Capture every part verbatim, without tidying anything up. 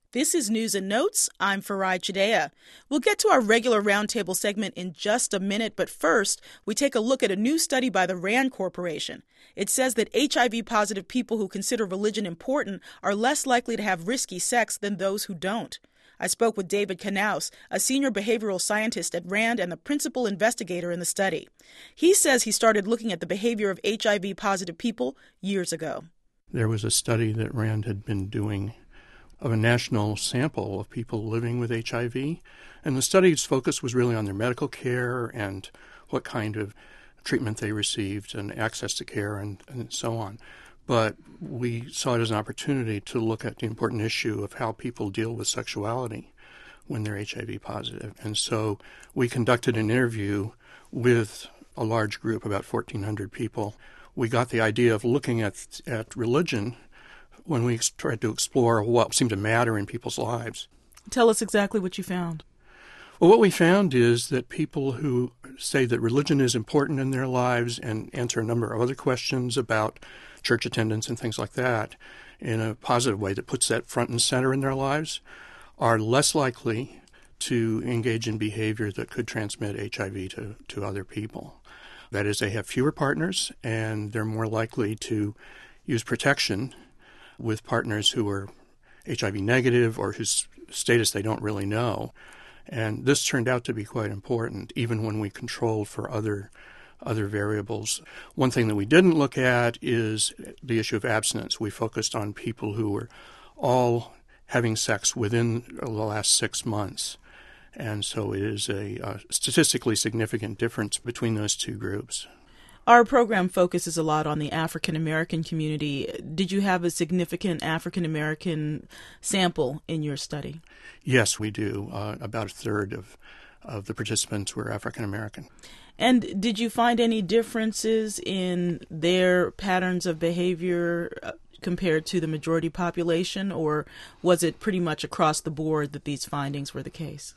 This is News and Notes. I'm Farai Chideya. We'll get to our regular roundtable segment in just a minute, but first, we take a look at a new study by the RAND Corporation. It says that H I V-positive people who consider religion important are less likely to have risky sex than those who don't. I spoke with David Knaus, a senior behavioral scientist at RAND and the principal investigator in the study. He says he started looking at the behavior of H I V-positive people years ago. There was a study that RAND had been doing of a national sample of people living with H I V, and the study's focus was really on their medical care and what kind of treatment they received and access to care and, and so on. But we saw it as an opportunity to look at the important issue of how people deal with sexuality when they're H I V positive. And so we conducted an interview with a large group, about fourteen hundred people. We got the idea of looking at at religion when we tried to explore what seemed to matter in people's lives. Tell us exactly what you found. Well, what we found is that people who say that religion is important in their lives and answer a number of other questions about church attendance and things like that in a positive way that puts that front and center in their lives are less likely to engage in behavior that could transmit H I V to, to other people. That is, they have fewer partners and they're more likely to use protection with partners who are H I V negative or whose status they don't really know. And this turned out to be quite important, even when we controlled for other other variables. One thing that we didn't look at is the issue of abstinence. We focused on people who were all having sex within the last six months. And so it is a, a statistically significant difference between those two groups. Our program focuses a lot on the African American community. Did you have a significant African American sample in your study? Yes, we do. Uh, about a third of, of the participants were African American. And did you find any differences in their patterns of behavior uh, compared to the majority population, or was it pretty much across the board that these findings were the case?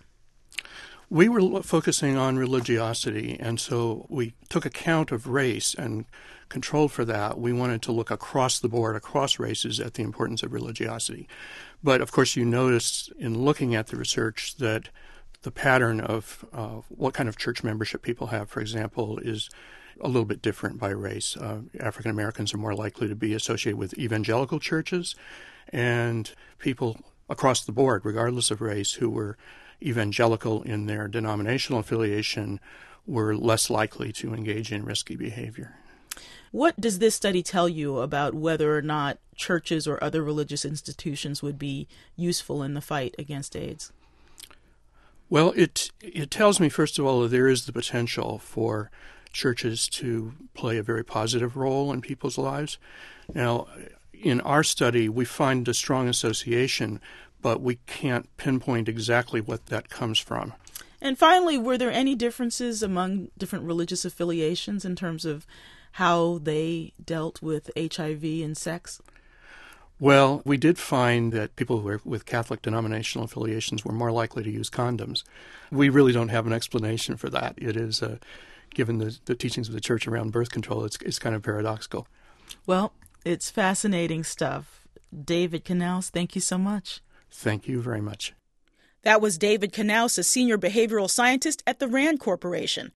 We were focusing on religiosity, and so we took account of race and controlled for that. We wanted to look across the board, across races, at the importance of religiosity. But, of course, you notice in looking at the research that the pattern of uh, what kind of church membership people have, for example, is a little bit different by race. Uh, African Americans are more likely to be associated with evangelical churches, and people across the board, regardless of race, who were evangelical in their denominational affiliation were less likely to engage in risky behavior. What does this study tell you about whether or not churches or other religious institutions would be useful in the fight against AIDS? Well, it it tells me, first of all, that there is the potential for churches to play a very positive role in people's lives. Now, in our study, we find a strong association, but we can't pinpoint exactly what that comes from. And finally, were there any differences among different religious affiliations in terms of how they dealt with H I V and sex? Well, we did find that people who were with Catholic denominational affiliations were more likely to use condoms. We really don't have an explanation for that. It is, uh, given the, the teachings of the Church around birth control, it's, it's kind of paradoxical. Well, it's fascinating stuff. David Knaus, thank you so much. Thank you very much. That was David Knaus, a senior behavioral scientist at the RAND Corporation.